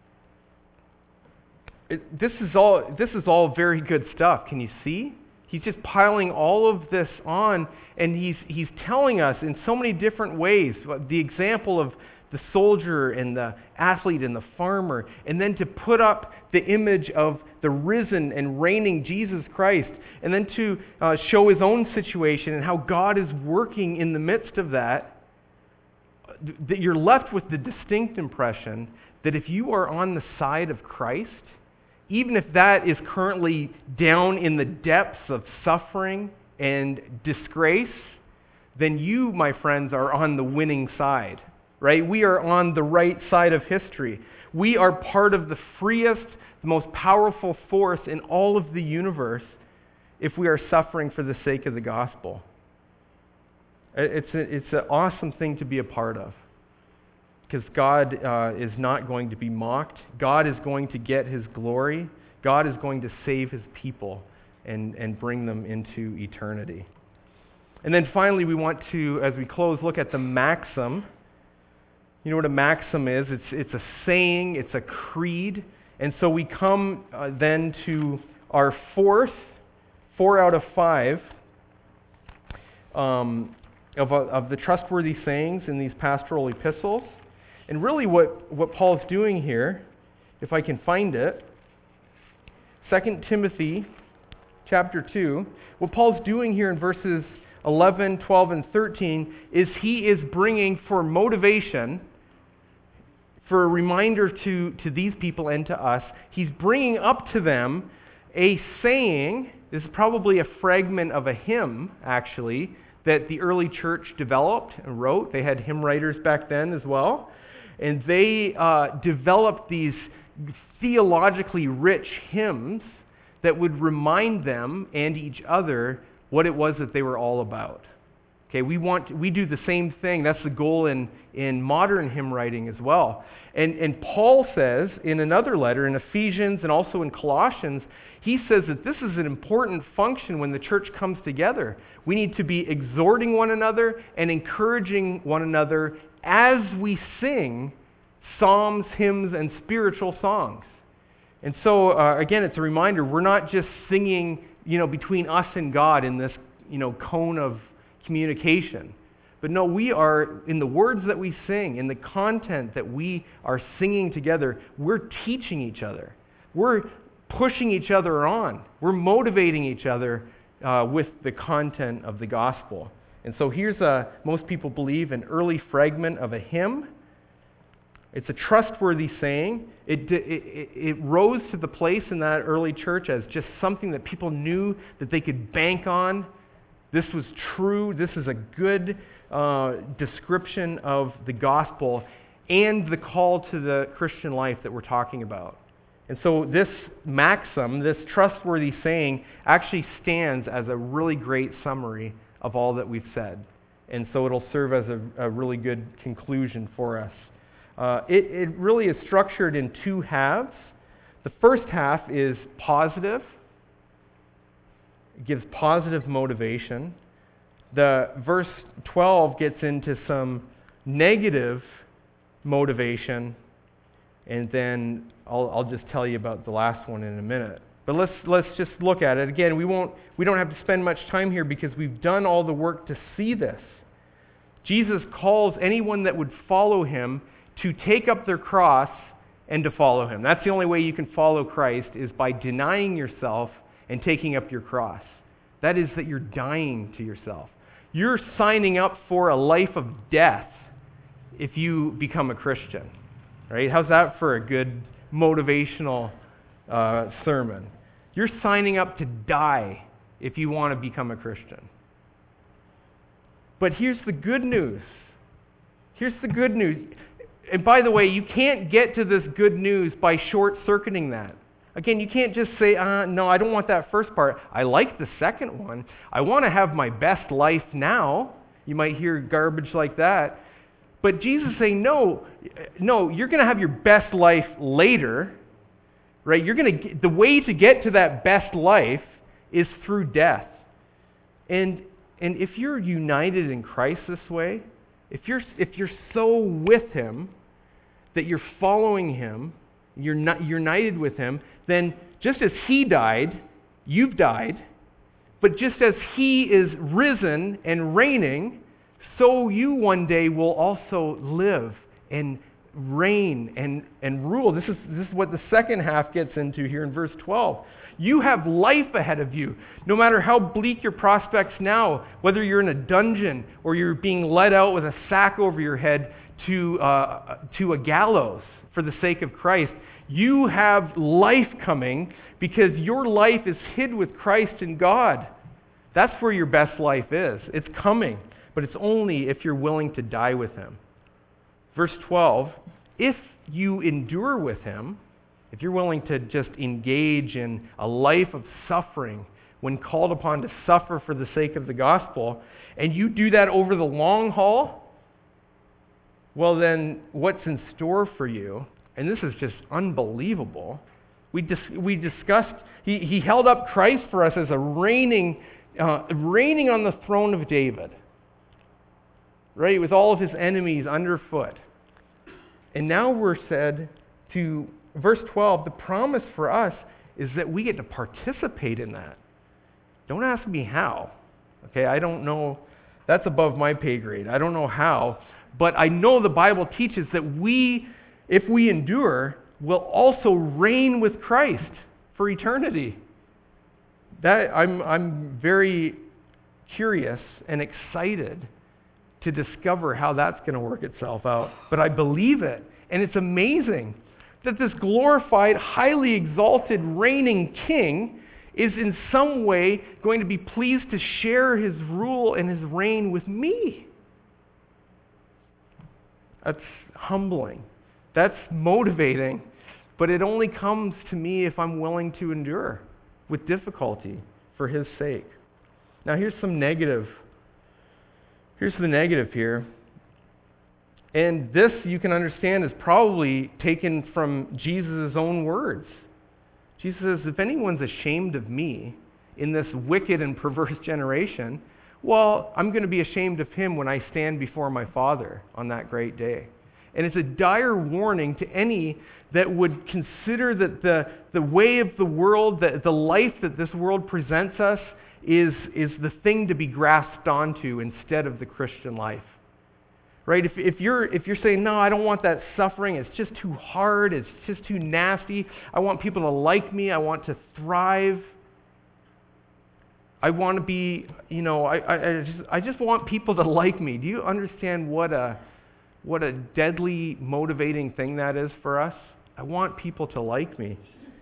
it, this is all this is all very good stuff. Can you see? He's just piling all of this on, and he's he's telling us in so many different ways. The example of the soldier and the athlete and the farmer, and then to put up the image of the risen and reigning Jesus Christ, and then to uh, show his own situation and how God is working in the midst of that, that you're left with the distinct impression that if you are on the side of Christ, even if that is currently down in the depths of suffering and disgrace, then you, my friends, are on the winning side. Right? We are on the right side of history. We are part of the freest, the most powerful force in all of the universe if we are suffering for the sake of the gospel. It's, a, it's an awesome thing to be a part of, because God uh, is not going to be mocked. God is going to get his glory. God is going to save his people and, and bring them into eternity. And then finally, we want to, as we close, look at the maxim. You know what a maxim is? It's, it's a saying, it's a creed. And so we come uh, then to our fourth, four out of five um, of, uh, of the trustworthy sayings in these pastoral epistles. And really what, what Paul's doing here, if I can find it, Second Timothy chapter two, what Paul's doing here in verses eleven, twelve, and thirteen is he is bringing for motivation, for a reminder to, to these people and to us, he's bringing up to them a saying. This is probably a fragment of a hymn, actually, that the early church developed and wrote. They had hymn writers back then as well. And they uh, developed these theologically rich hymns that would remind them and each other what it was that they were all about. Okay, we want we do the same thing. That's the goal in, in modern hymn writing as well. And, and Paul says in another letter, in Ephesians and also in Colossians, he says that this is an important function when the church comes together. We need to be exhorting one another and encouraging one another as we sing psalms, hymns, and spiritual songs. And so, uh, again, it's a reminder, we're not just singing, you know, between us and God in this you know, cone of communication. But no, we are, in the words that we sing, in the content that we are singing together, we're teaching each other. We're pushing each other on. We're motivating each other uh, with the content of the gospel. And so here's a, most people believe, an early fragment of a hymn. It's a trustworthy saying. It, it, it rose to the place in that early church as just something that people knew that they could bank on. This was true. This is a good uh, description of the gospel and the call to the Christian life that we're talking about. And so this maxim, this trustworthy saying, actually stands as a really great summary of all that we've said. And so it'll serve as a, a really good conclusion for us. Uh, it, it really is structured in two halves. The first half is positive. It gives positive motivation. The verse twelve gets into some negative motivation, and then I'll, I'll just tell you about the last one in a minute. But let's let's just look at it again. We won't we don't have to spend much time here because we've done all the work to see this. Jesus calls anyone that would follow him to take up their cross and to follow him. That's the only way you can follow Christ, is by denying yourself and taking up your cross. That is that you're dying to yourself. You're signing up for a life of death if you become a Christian. Right? How's that for a good motivational uh, sermon? You're signing up to die if you want to become a Christian. But here's the good news. Here's the good news. And by the way, you can't get to this good news by short-circuiting that. Again, you can't just say, uh, no, I don't want that first part. I like the second one. I want to have my best life now. You might hear garbage like that. But Jesus is saying, no, no, you're going to have your best life later. Right? You're going to the way to get to that best life is through death. And and if you're united in Christ this way, if you're if you're so with him that you're following him, you're not united with him, then just as he died, you've died. But just as he is risen and reigning, so you one day will also live and reign and, and rule. This is, this is what the second half gets into here in verse twelve. You have life ahead of you. No matter how bleak your prospects now, whether you're in a dungeon or you're being led out with a sack over your head to, uh, to a gallows for the sake of Christ, you have life coming because your life is hid with Christ in God. That's where your best life is. It's coming, but it's only if you're willing to die with him. Verse twelve, if you endure with him, if you're willing to just engage in a life of suffering when called upon to suffer for the sake of the gospel, and you do that over the long haul, well then what's in store for you, and this is just unbelievable. We dis- we discussed, he, he held up Christ for us as a reigning, uh, reigning on the throne of David, right, with all of his enemies underfoot. And now we're said to, verse twelve, the promise for us is that we get to participate in that. Don't ask me how. Okay, I don't know. That's above my pay grade. I don't know how. But I know the Bible teaches that we, if we endure, will also reign with Christ for eternity. That I'm I'm very curious and excited to discover how that's going to work itself out. But I believe it. And it's amazing that this glorified, highly exalted, reigning king is in some way going to be pleased to share his rule and his reign with me. That's humbling. That's motivating. But it only comes to me if I'm willing to endure with difficulty for his sake. Now here's some negative. Here's the negative here. And this, you can understand, is probably taken from Jesus' own words. Jesus says, if anyone's ashamed of me in this wicked and perverse generation, well, I'm going to be ashamed of him when I stand before my Father on that great day. And it's a dire warning to any that would consider that the, the way of the world, the, the life that this world presents us, is, is the thing to be grasped onto instead of the Christian life. Right? If, if, you're, if you're saying, no, I don't want that suffering, it's just too hard, it's just too nasty, I want people to like me, I want to thrive, I want to be, you know, I, I, I, just, I just want people to like me. Do you understand what a, what a deadly motivating thing that is for us? I want people to like me.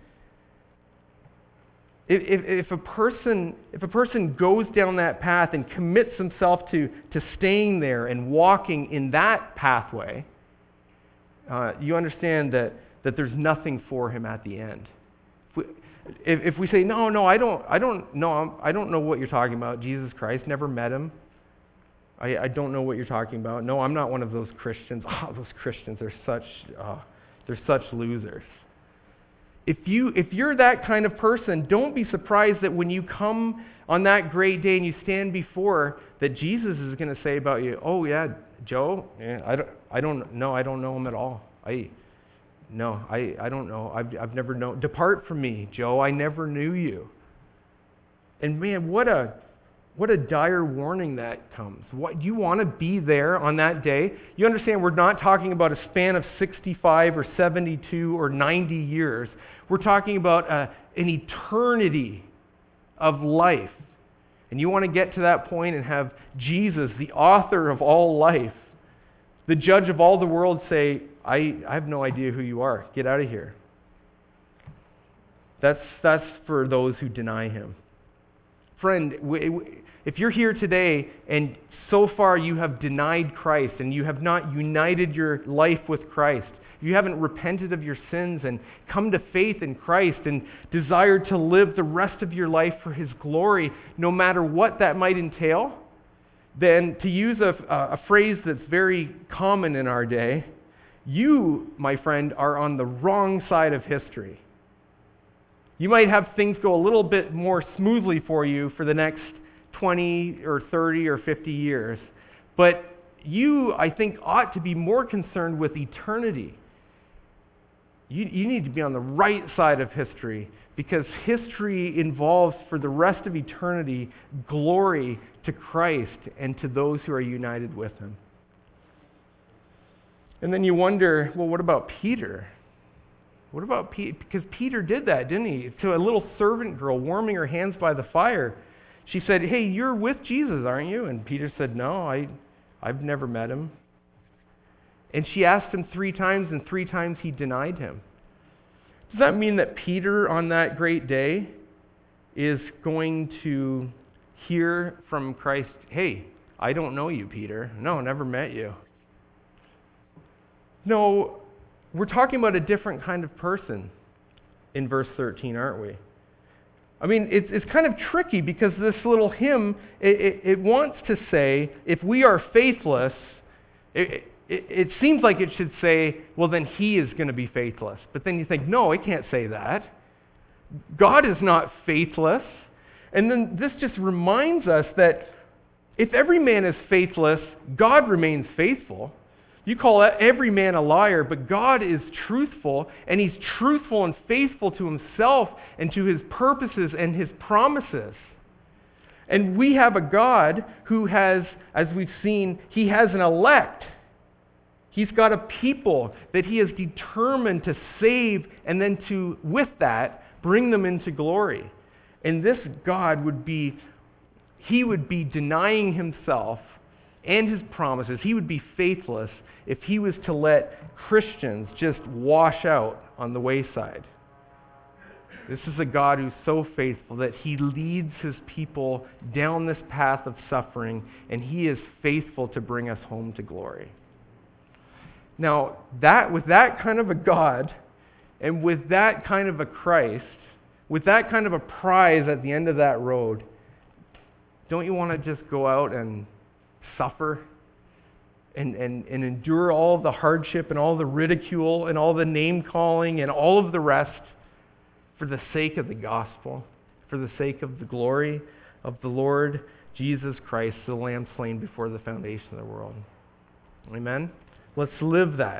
If, if, if, a person, if a person goes down that path and commits himself to, to staying there and walking in that pathway, uh, you understand that, that there's nothing for him at the end. If we, if, if we say, no, no, I don't, I don't know, I don't know what you're talking about. Jesus Christ, never met him. I, I don't know what you're talking about. No, I'm not one of those Christians. Oh, those Christians are such, oh, they're such losers. If, you, if you're that kind of person, don't be surprised that when you come on that great day and you stand before, that Jesus is going to say about you, oh yeah, Joe, yeah, I, don't, I don't know, I don't know him at all. I, no, I, I don't know. I've, I've never known. Depart from me, Joe, I never knew you. And man, what a, what a dire warning that comes. What, you want to be there on that day? You understand we're not talking about a span of sixty-five or seventy-two or ninety years. We're talking about uh, an eternity of life. And you want to get to that point and have Jesus, the author of all life, the judge of all the world, say, I, I have no idea who you are. Get out of here. That's, that's for those who deny him. Friend, if you're here today and so far you have denied Christ and you have not united your life with Christ, you haven't repented of your sins and come to faith in Christ and desired to live the rest of your life for his glory, no matter what that might entail, then to use a, a phrase that's very common in our day, you, my friend, are on the wrong side of history. You might have things go a little bit more smoothly for you for the next twenty or thirty or fifty years, but you, I think, ought to be more concerned with eternity. You, you need to be on the right side of history, because history involves, for the rest of eternity, glory to Christ and to those who are united with him. And then you wonder, well, what about Peter? What about Peter? Because Peter did that, didn't he? To a little servant girl warming her hands by the fire. She said, hey, you're with Jesus, aren't you? And Peter said, no, I, I've never met him. And she asked him three times, and three times he denied him. Does that mean that Peter on that great day is going to hear from Christ, hey, I don't know you, Peter. No, never met you. No, we're talking about a different kind of person in verse thirteen, aren't we? I mean, it's, it's kind of tricky because this little hymn, it, it, it wants to say, if we are faithless, it, it, it seems like it should say, well, then he is going to be faithless. But then you think, no, it can't say that. God is not faithless. And then this just reminds us that if every man is faithless, God remains faithful. You call every man a liar, but God is truthful, and he's truthful and faithful to himself and to his purposes and his promises. And we have a God who has, as we've seen, he has an elect. He's got a people that he has determined to save and then to, with that, bring them into glory. And this God would be, he would be denying himself and his promises. He would be faithless if he was to let Christians just wash out on the wayside. This is a God who's so faithful that he leads his people down this path of suffering, and he is faithful to bring us home to glory. Now, that with that kind of a God, and with that kind of a Christ, with that kind of a prize at the end of that road, don't you want to just go out and suffer and, and, and endure all the hardship and all the ridicule and all the name-calling and all of the rest for the sake of the gospel, for the sake of the glory of the Lord Jesus Christ, the Lamb slain before the foundation of the world? Amen? Let's live that.